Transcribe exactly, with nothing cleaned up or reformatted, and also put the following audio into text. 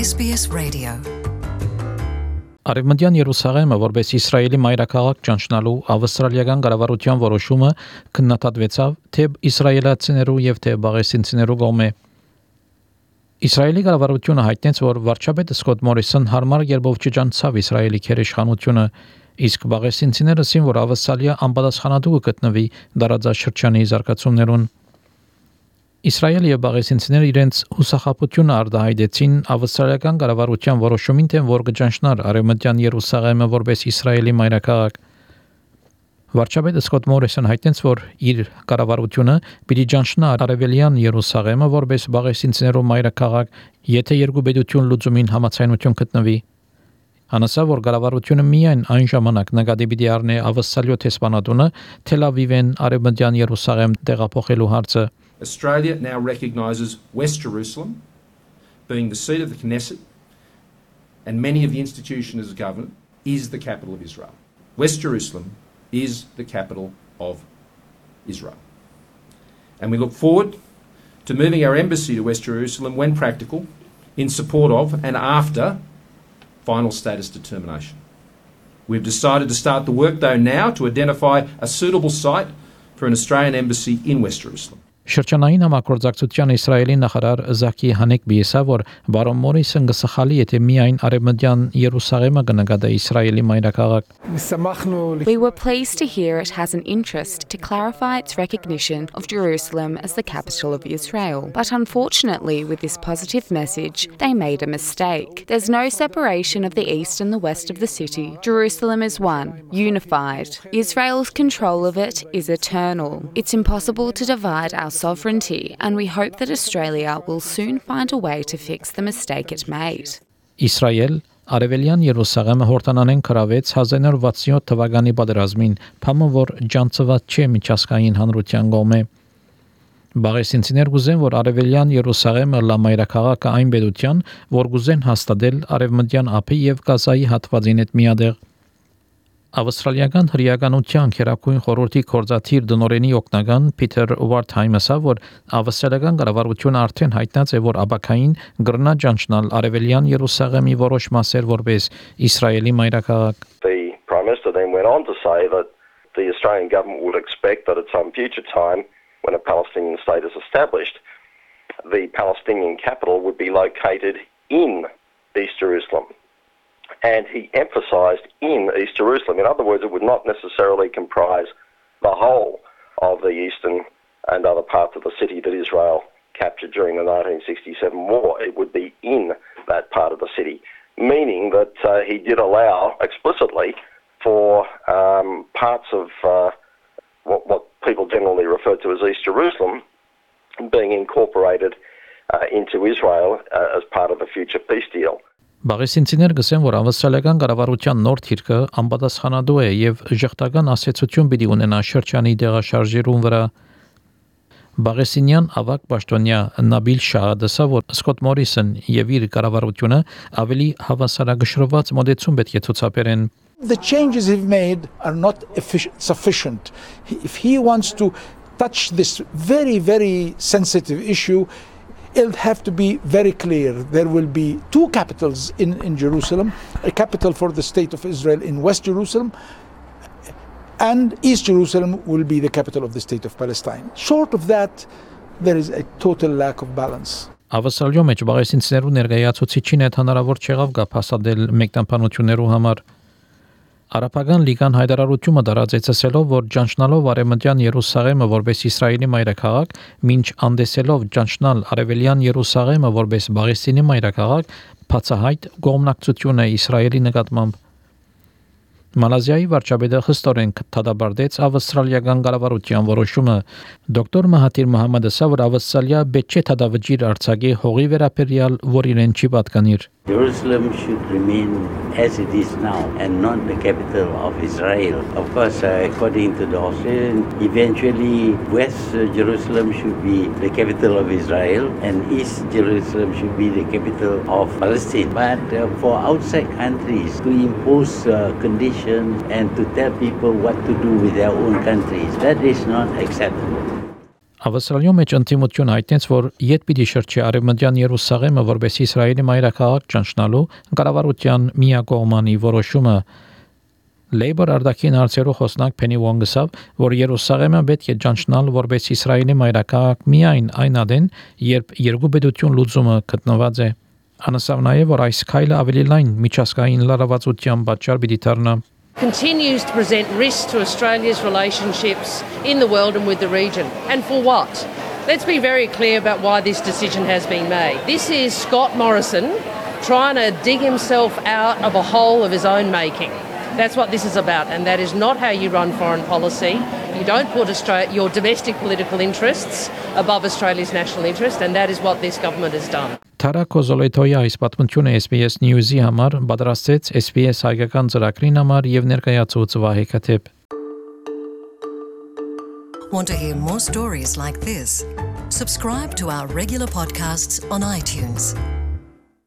S B S Radio. Արևմտյան Երուսաղեմը որպես Իսրայելի մայրաքաղաք ճանչնալու ավստրալիական կառավարության որոշումը քննադատվեցավ թե իսրայելացիներու եւ թե բաղեսինցիներու կողմէ։ Իսրայելի կառավարությունը հայտնեց, որ վարչապետ Սկոտ Մորիսոն հարմար երբով չճանաչավ Իսրայելի քերիշխանությունը, իսկ բաղեսինցիները ասին, որ ավստրալիա անպատասխանատու կգտնվի դարաձաշրջանի զարգացումներուն։ Իսրայելը եւ բաղեսինցիները իրենց հուսախապությունը արտահայտեցին ավստրալիական կառավարության որոշումին, թե որ կճանչնար Արևմտյան Երուսաղեմը որպես Իսրայելի մայրաքաղաք։ Վարչապետ Սկոտ Մորիսոն հայտնեց, որ իր կառավարությունը պիտի ճանչնա Արևելյան Երուսաղեմը որպես բաղեսինցիներու մայրաքաղաք, եթե երկու պետություն լուծումին համաձայնություն գտնվի։ Անասա, որ կառավարությունը միայն այն ժամանակ նկատի պիտի առնի ավստրալիո տեսփանատունը Թել Ավիվեն Արևմտյան Երուսաղեմ տեղափոխելու հարցը։ Australia now recognises West Jerusalem being the seat of the Knesset and many of the institutions of government is the capital of Israel. West Jerusalem is the capital of Israel. And we look forward to moving our embassy to West Jerusalem when practical in support of and after final status determination. We've decided to start the work though now to identify a suitable site for an Australian embassy in West Jerusalem. Շրջանային համագործակցության Իսրայելի նախարար Զակի Հանեկբի ասավ, որ բարոն Մորիսոն գսխալի եթե միայն Արևմտյան Երուսաղեմը կնկատի Իսրայելի մայրաքաղաք։ We were pleased to hear it has an interest to clarify its recognition of Jerusalem as the capital of Israel. But unfortunately, with this positive message, they made a mistake. There's no separation of the east and the west of the city. Jerusalem is one, unified. Israel's control of it is eternal. It's impossible to divide our sovereignty, and we hope that Australia will soon find a way to fix the mistake it made. Իսրայել Արևելյան Երուսաղեմը հորտանանեն կրավեց հազար նոր վաթսունյոթ թվականի պատերազմին, փամը որ ջանցված չէ միջազգային հանրության կողմէ։ Բաղեսինցիներ գուզեն, որ Արևելյան Երուսաղեմը լա մայրաքաղաքը այն պետության, որ գուզեն հաստատել Արևմտյան ափի եւ Գազայի հատվածին հետ միադեղ։ Ավստրալիական հրեականության քերակույն խորհրդի կորզաթիր դնորենի օգնական Փիթեր Ուարթհայմը ասա, որ ավստրալիական կառավարությունը արդեն հայտնած է, որ աբակային գրնա ճանչնալ Արևելյան Երուսաղեմի որոշ մասեր որպես Իսրայելի մայրաքաղաք։ The Prime Minister then went on to say that the Australian government would expect that at some future time, when a Palestinian state is established, the Palestinian capital would be located in East Jerusalem. And he emphasised in East Jerusalem. In other words, it would not necessarily comprise the whole of the eastern and other parts of the city that Israel captured during the nineteen sixty-seven war. It would be in that part of the city, meaning that uh, he did allow explicitly for um, parts of uh, what, what people generally refer to as East Jerusalem being incorporated uh, into Israel uh, as part of the future peace deal. Բաղեսինցիներ գսեն, որ ավստրալիական կառավարության նոր թիրքը անպատասխանատու է եւ ժողտական ասացություն պիտի ունենա շրջանի դեղաշարժերուն վրա։ Բաղեսինյան ավակ պաշտոնյա Նաբիլ Շահադասը, որ Սկոտ Մորիսոն եւ իր կառավարությունը ավելի հավասարակշռված մոդեցում պետք է ցուցաբերեն։ The changes he've made are not efficient, sufficient. If he wants to touch this very, very sensitive issue, it'll have to be very clear. There will be two capitals in, in Jerusalem, a capital for the state of Israel in West Jerusalem, and East Jerusalem will be the capital of the state of Palestine. Short of that, there is a total lack of balance. Ավստրալիո մեջ բաղեսինցիներու ներկայացուցիչին այդ հնարավոր չեղավ գա փաստել մեկնաբանություններու համար։ Արաբական լիգան հայտարարությունը դարածեցելով, որ ճանչնալով Արևմտյան Երուսաղեմը որպես Իսրայելի մայրաքաղաք, մինչ անդեսելով ճանչնալ Արևելյան Երուսաղեմը որպես Բաղեսինի մայրաքաղաք, բացահայտ կողմնակցություն է Իսրայելի նկատմամբ։ Մալազիայի վարչապետը խստորեն դադարեցրեց ավստրալիական կառավարության որոշումը։ Դոկտոր Մահաթիր Մոհամմեդը ասա, որ Ավստրալիա պետք է դադարեցի արձակի հողի վերաբերյալ, որ իրեն չի պատկանիր։ Jerusalem should remain as it is now and not the capital of Israel. Of course, uh, according to the Australian, eventually West uh, Jerusalem should be the capital of Israel and East Jerusalem should be the capital of Palestine. But uh, for outside countries to impose uh, conditions and to tell people what to do with their own countries, that is not acceptable. Ավստրալիոյ մեջ ընդդիմություն հայտնեց, որ իդ պիտի շրջի Արևմտյան Երուսաղեմը որպես Իսրայելի մայրաքաղաք ճանչնալու կառավարության միակողմանի որոշումը Labour արտաքին հարցերով խոսնակ Penny Wong ասավ, որ Երուսաղեմը պետք է ճանչնալ որպես Իսրայելի մայրաքաղաք միայն այն ադեն, երբ երկու պետություն լուծումը գտնված է։ Անասավ նաև, որ այս քայլը ավելի լայն միջազգային լարվածության պատճառ պիտի դառնա։ Continues to present risks to Australia's relationships in the world and with the region. And for what? Let's be very clear about why this decision has been made. This is Scott Morrison trying to dig himself out of a hole of his own making. That's what this is about, and that is not how you run foreign policy. You don't put Australia, your domestic political interests above Australia's national interest, and that is what this government has done. Թարա Կոզոլետոյը այս պատմությունը S B S News-ի համար պատրաստեց S B S հայկական ծրագրին համար եւ ներկայացուց Վահե Քաթեփ. Want to hear more stories like this? Subscribe to our regular podcasts on iTunes.